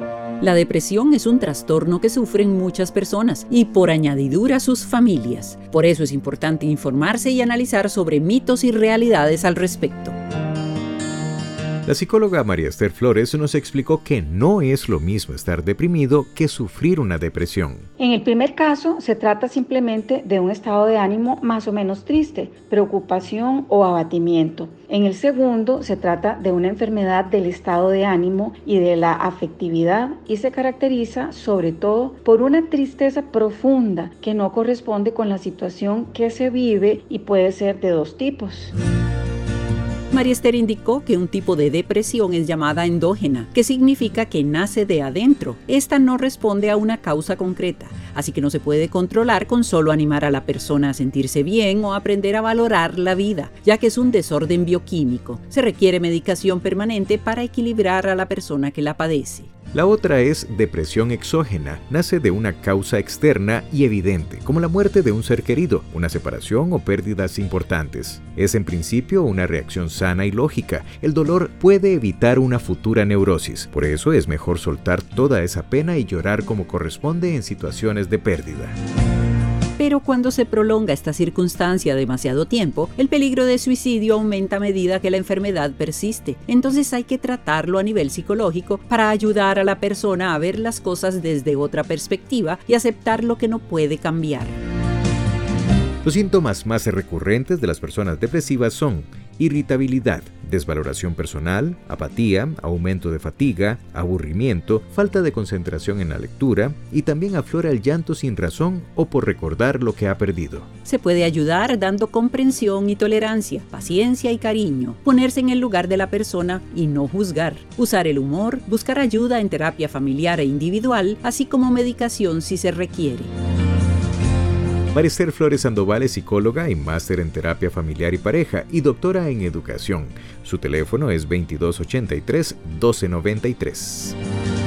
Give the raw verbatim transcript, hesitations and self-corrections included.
La depresión es un trastorno que sufren muchas personas y por añadidura sus familias. Por eso es importante informarse y analizar sobre mitos y realidades al respecto. La psicóloga María Esther Flores nos explicó que no es lo mismo estar deprimido que sufrir una depresión. En el primer caso, se trata simplemente de un estado de ánimo más o menos triste, preocupación o abatimiento. En el segundo, se trata de una enfermedad del estado de ánimo y de la afectividad y se caracteriza sobre todo por una tristeza profunda que no corresponde con la situación que se vive y puede ser de dos tipos. María Esther indicó que un tipo de depresión es llamada endógena, que significa que nace de adentro. Esta no responde a una causa concreta, así que no se puede controlar con solo animar a la persona a sentirse bien o aprender a valorar la vida, ya que es un desorden bioquímico. Se requiere medicación permanente para equilibrar a la persona que la padece. La otra es depresión exógena. Nace de una causa externa y evidente, como la muerte de un ser querido, una separación o pérdidas importantes. Es en principio una reacción sana y lógica. El dolor puede evitar una futura neurosis. Por eso es mejor soltar toda esa pena y llorar como corresponde en situaciones de pérdida. Pero cuando se prolonga esta circunstancia demasiado tiempo, el peligro de suicidio aumenta a medida que la enfermedad persiste. Entonces hay que tratarlo a nivel psicológico para ayudar a la persona a ver las cosas desde otra perspectiva y aceptar lo que no puede cambiar. Los síntomas más recurrentes de las personas depresivas son irritabilidad, desvaloración personal, apatía, aumento de fatiga, aburrimiento, falta de concentración en la lectura y también aflora el llanto sin razón o por recordar lo que ha perdido. Se puede ayudar dando comprensión y tolerancia, paciencia y cariño, ponerse en el lugar de la persona y no juzgar, usar el humor, buscar ayuda en terapia familiar e individual, así como medicación si se requiere. María Esther Flores Sandoval es psicóloga y máster en terapia familiar y pareja y doctora en educación. Su teléfono es veintidós ochenta y tres, doce noventa y tres.